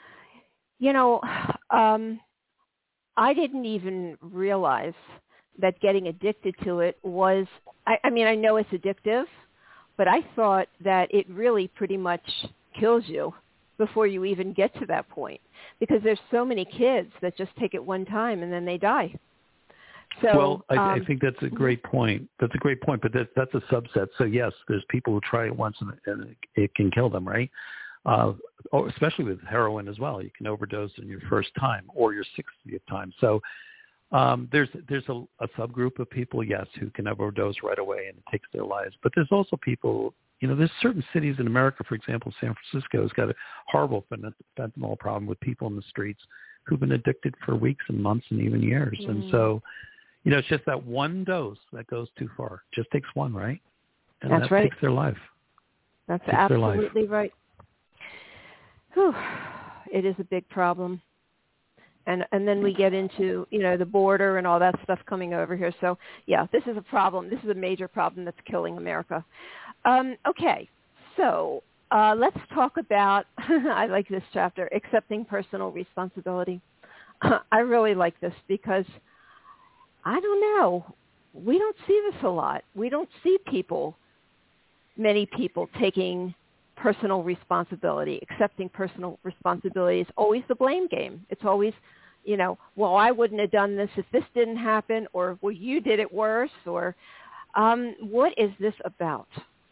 I didn't even realize that getting addicted to it was, I know it's addictive, but I thought that it really pretty much kills you before you even get to that point, because there's so many kids that just take it one time and then they die. So, well, I think that's a great point. That's a great point, but that's a subset. So yes, there's people who try it once and it can kill them, right? Especially with heroin as well. You can overdose in your first time or your 60th time. So there's a subgroup of people, yes, who can overdose right away and it takes their lives. But there's also people, there's certain cities in America, for example, San Francisco has got a horrible fentanyl problem with people in the streets who've been addicted for weeks and months and even years. Mm. And so, it's just that one dose that goes too far. Just takes one, right? And that's right. Takes their life. That's absolutely right. Whew. It is a big problem. And then we get into, the border and all that stuff coming over here. So, yeah, this is a problem. This is a major problem that's killing America. Okay, so let's talk about, I like this chapter, accepting personal responsibility. I really like this because, I don't know, we don't see this a lot. We don't see many people taking personal responsibility, accepting personal responsibility. It's always the blame game. It's always, well, I wouldn't have done this if this didn't happen, or, well, you did it worse, or what is this about?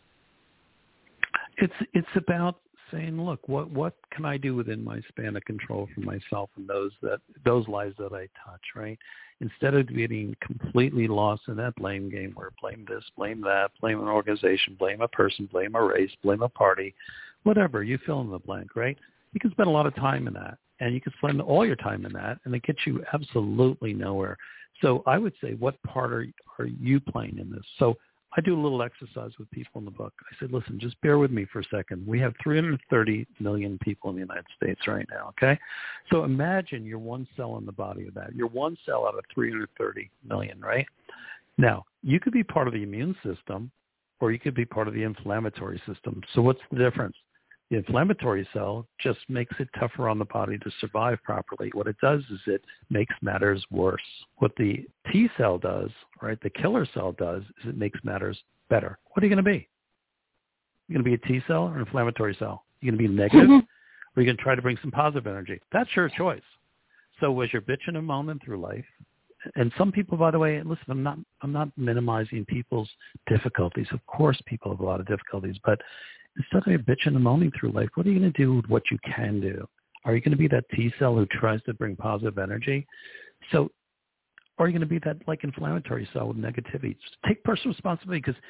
It's about saying, look, what can I do within my span of control for myself and those lives that I touch, right? Instead of getting completely lost in that blame game where blame this, blame that, blame an organization, blame a person, blame a race, blame a party, whatever, you fill in the blank, right? You can spend a lot of time in that, and you can spend all your time in that, and it gets you absolutely nowhere. So I would say, what part are you playing in this? So I do a little exercise with people in the book. I said, listen, just bear with me for a second. We have 330 million people in the United States right now, okay? So imagine you're one cell in the body of that. You're one cell out of 330 million, right? Now, you could be part of the immune system, or you could be part of the inflammatory system. So what's the difference? The inflammatory cell just makes it tougher on the body to survive properly. What it does is it makes matters worse. What the T cell does, right, the killer cell does, is it makes matters better. What are you going to be? You're going to be a T cell or an inflammatory cell? You're going to be negative, or are you going to try to bring some positive energy? That's your choice. So as you're bitching and moaning through life, and some people, by the way, listen, I'm not minimizing people's difficulties. Of course people have a lot of difficulties, but instead of bitching and moaning through life, what are you going to do with what you can do? Are you going to be that T cell who tries to bring positive energy? So, or are you going to be that like inflammatory cell with negativity? Just take personal responsibility, because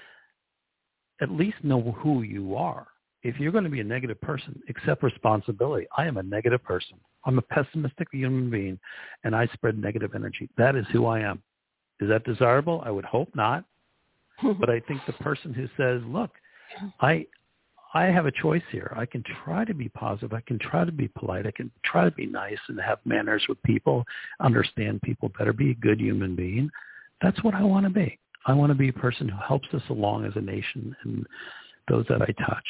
at least know who you are. If you're going to be a negative person, accept responsibility. I am a negative person. I'm a pessimistic human being, and I spread negative energy. That is who I am. Is that desirable? I would hope not. But I think the person who says, look, I have a choice here. I can try to be positive. I can try to be polite. I can try to be nice and have manners with people, understand people better, be a good human being. That's what I want to be. I want to be a person who helps us along as a nation and those that I touch.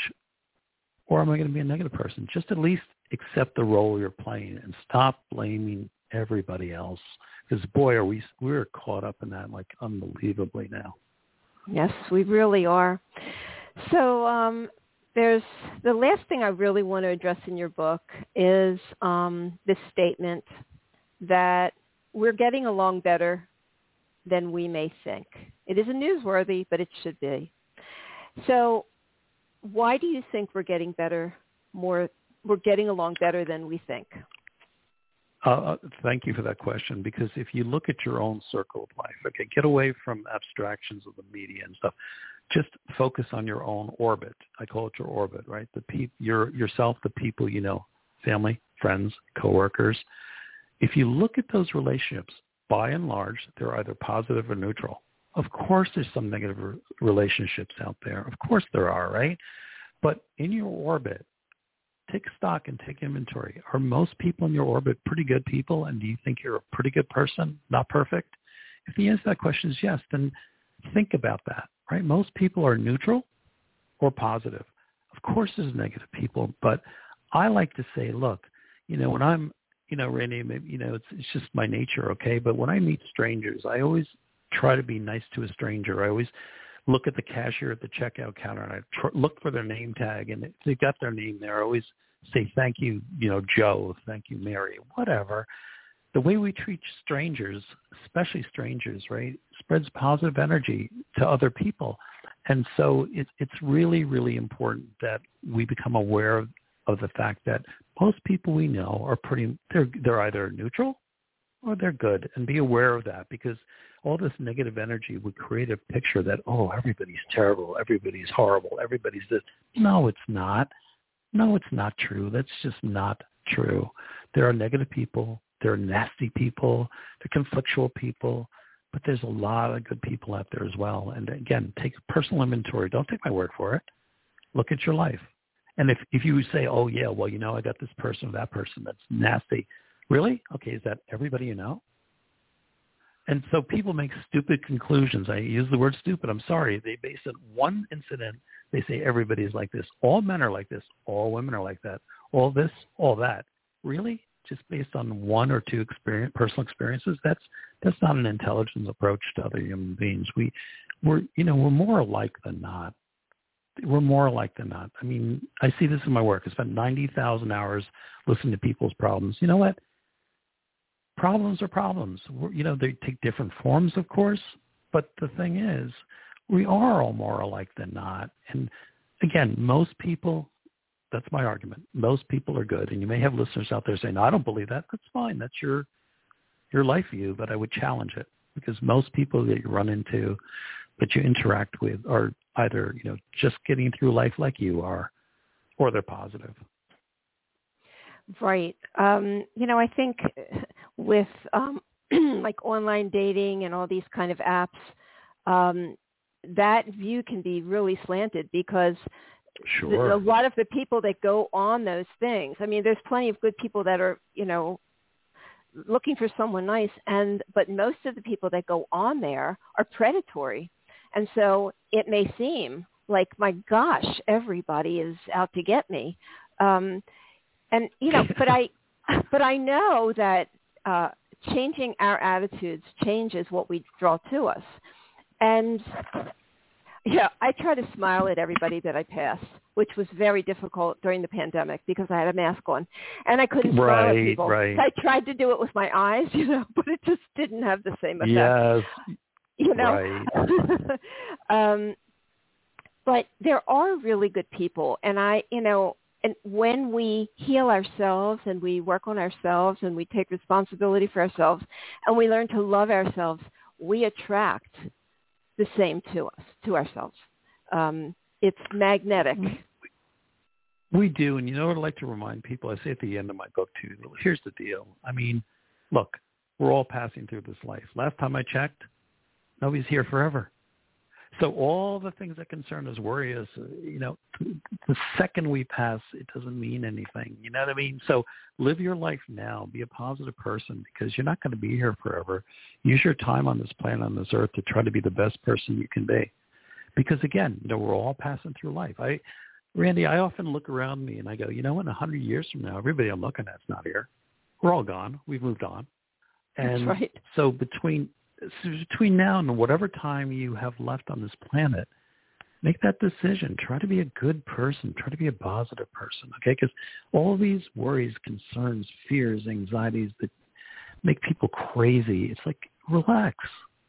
Or am I going to be a negative person? Just at least accept the role you're playing and stop blaming everybody else. Because, boy, we're caught up in that like unbelievably now. Yes, we really are. So there's the last thing I really want to address in your book is this statement that we're getting along better than we may think. It isn't newsworthy, but it should be. So why do you think we're getting along better than we think? Thank you for that question, because if you look at your own circle of life, okay, get away from abstractions of the media and stuff. Just focus on your own orbit. I call it your orbit, right? Yourself, the people you know, family, friends, coworkers. If you look at those relationships, by and large, they're either positive or neutral. Of course, there's some negative relationships out there. Of course there are, right? But in your orbit, take stock and take inventory. Are most people in your orbit pretty good people? And do you think you're a pretty good person? Not perfect? If the answer to that question is yes, then think about that, right? Most people are neutral or positive. Of course there's negative people, but I like to say, look, when I'm, Randy, maybe, it's just my nature, okay? But when I meet strangers, I always try to be nice to a stranger. I always look at the cashier at the checkout counter, and I look for their name tag, and if they got their name there, I always say, thank you, Joe, thank you, Mary, whatever. The way we treat strangers, especially strangers, right, spreads positive energy to other people. And so it's really, really important that we become aware of the fact that most people we know are they're either neutral or they're good, and be aware of that, because all this negative energy would create a picture that, oh, everybody's terrible, everybody's horrible, everybody's this. No, it's not. No, it's not true. That's just not true. There are negative people. There are nasty people. There are conflictual people. But there's a lot of good people out there as well. And again, take personal inventory. Don't take my word for it. Look at your life. And if you say, oh, yeah, well, I got this person or that person that's nasty. Really? Okay, is that everybody you know? And so people make stupid conclusions. I use the word stupid. I'm sorry. They base it one incident. They say everybody's like this. All men are like this. All women are like that. All this, all that. Really? Just based on one or two personal experiences? That's not an intelligent approach to other human beings. We're more alike than not. We're more alike than not. I mean, I see this in my work. I spent 90,000 hours listening to people's problems. You know what? Problems are problems. They take different forms, of course, but the thing is, we are all more alike than not. And again, most people, that's my argument, most people are good. And you may have listeners out there saying, no, I don't believe that. That's fine. That's your life view, but I would challenge it, because most people that you run into, that you interact with, are either, just getting through life like you are, or they're positive. Right. I think with like online dating and all these kind of apps, that view can be really slanted, because sure. A lot of the people that go on those things, I mean, there's plenty of good people that are, looking for someone nice, but most of the people that go on there are predatory. And so it may seem like, my gosh, everybody is out to get me. But I know that changing our attitudes changes what we draw to us. And I try to smile at everybody that I pass, which was very difficult during the pandemic because I had a mask on, and I couldn't smile at people. Right. So I tried to do it with my eyes, but it just didn't have the same effect. Yes. Right. But there are really good people, and and when we heal ourselves and we work on ourselves and we take responsibility for ourselves and we learn to love ourselves, we attract the same to ourselves. It's magnetic. We do. And what I'd like to remind people, I say at the end of my book too, here's the deal. I mean, look, we're all passing through this life. Last time I checked, nobody's here forever. So all the things that concern us, worry us, the second we pass, it doesn't mean anything. You know what I mean? So live your life now. Be a positive person, because you're not going to be here forever. Use your time on this planet, on this earth, to try to be the best person you can be. Because again, we're all passing through life. Randy, I often look around me and I go, in 100 years from now, everybody I'm looking at's not here. We're all gone. We've moved on. And that's right. So between now and whatever time you have left on this planet, make that decision. Try to be a good person. Try to be a positive person, okay? Because all these worries, concerns, fears, anxieties that make people crazy, it's like, relax.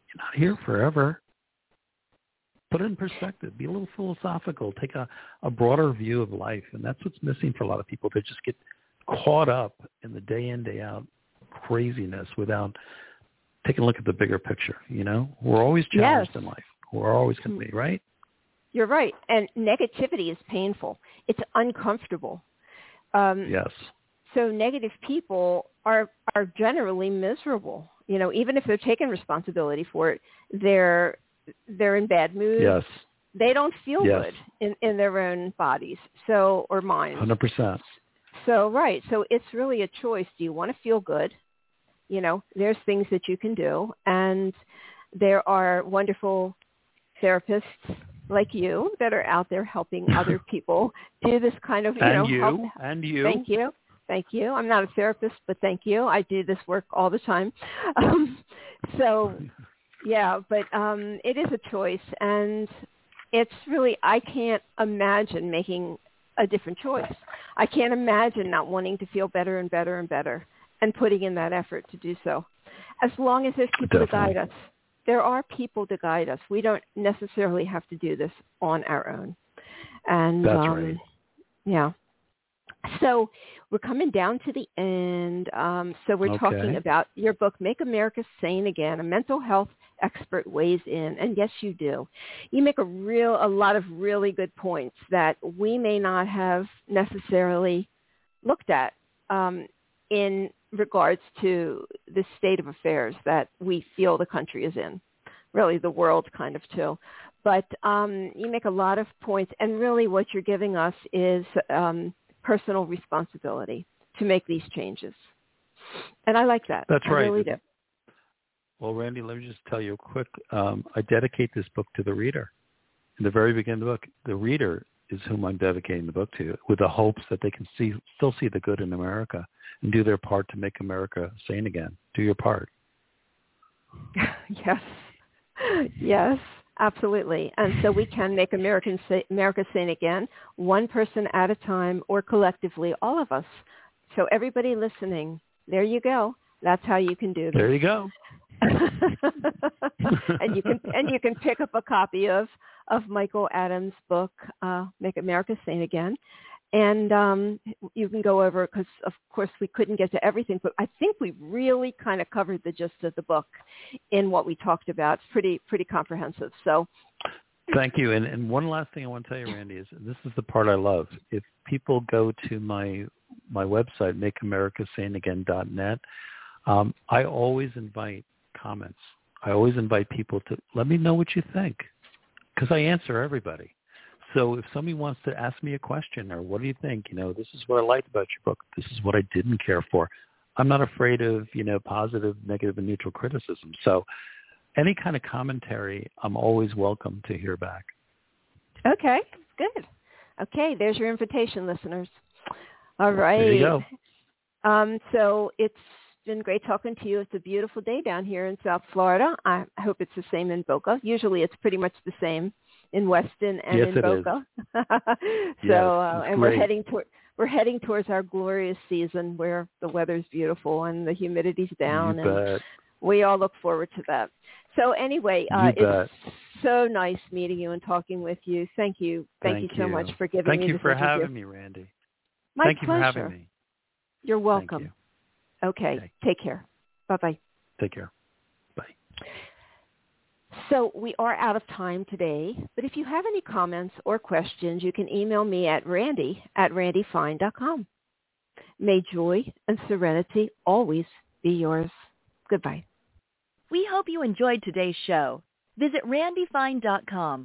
You're not here forever. Put it in perspective. Be a little philosophical. Take a broader view of life. And that's what's missing for a lot of people. They just get caught up in the day in, day out craziness without taking a look at the bigger picture. We're always challenged in life. We're always going to be, right? You're right. And negativity is painful. It's uncomfortable. Yes. So negative people are generally miserable. Even if they're taking responsibility for it, they're in bad moods. Yes. They don't feel good in their own bodies, or minds. 100%. So, right. So it's really a choice. Do you want to feel good? There's things that you can do. And there are wonderful therapists like you that are out there helping other people do this kind of, And you. Thank you. I'm not a therapist, but thank you. I do this work all the time. Yeah, but it is a choice, and it's really, I can't imagine making a different choice. I can't imagine not wanting to feel better and better and better and putting in that effort to do so. As long as there's people to guide us. There are people to guide us. We don't necessarily have to do this on our own. And that's right. Yeah. So we're coming down to the end. So we're talking about your book, Make America Sane Again, a mental health expert weighs in. And yes, you do. You make a lot of really good points that we may not have necessarily looked at in regards to the state of affairs that we feel the country is in, really the world kind of too. But you make a lot of points, and really what you're giving us is personal responsibility to make these changes. And I like that. That's right. I really do. Well, Randy, let me just tell you a quick, I dedicate this book to the reader. In the very beginning of the book, the reader is whom I'm dedicating the book to, with the hopes that they can still see the good in America and do their part to make America sane again. Do your part. Yes, absolutely. And so we can make America sane again, one person at a time, or collectively, all of us. So everybody listening, there you go. That's how you can do this. There you go. and you can pick up a copy of Michael Adams' book, Make America Sane Again. And you can go over, because, of course, we couldn't get to everything, but I think we really kind of covered the gist of the book in what we talked about. It's pretty comprehensive. So, thank you. And one last thing I want to tell you, Randy, is this is the part I love. If people go to my website, makeamericasaneagain.net, I always invite comments. I always invite people to let me know what you think, because I answer everybody. So if somebody wants to ask me a question, or what do you think? This is what I liked about your book. This is what I didn't care for. I'm not afraid of, positive, negative, and neutral criticism. So any kind of commentary, I'm always welcome to hear back. Okay, good. Okay, there's your invitation, listeners. All right. There you go. So it's been great talking to you. It's a beautiful day down here in South Florida. I hope it's the same in Boca. Usually it's pretty much the same in Weston and in Boca. And we're heading towards our glorious season where the weather's beautiful and the humidity's down, and we all look forward to that. So anyway, it's so nice meeting you and talking with you. Thank you so much for giving me this interview. Thank you for having me, Randy. Thank you for having me. You're welcome. Thank you. Okay. Take care. Bye-bye. Take care. Bye. So we are out of time today, but if you have any comments or questions, you can email me at randy@randyfine.com. May joy and serenity always be yours. Goodbye. We hope you enjoyed today's show. Visit randyfine.com,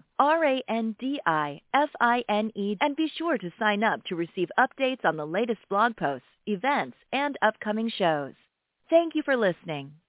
RANDIFINE, and be sure to sign up to receive updates on the latest blog posts, events, and upcoming shows. Thank you for listening.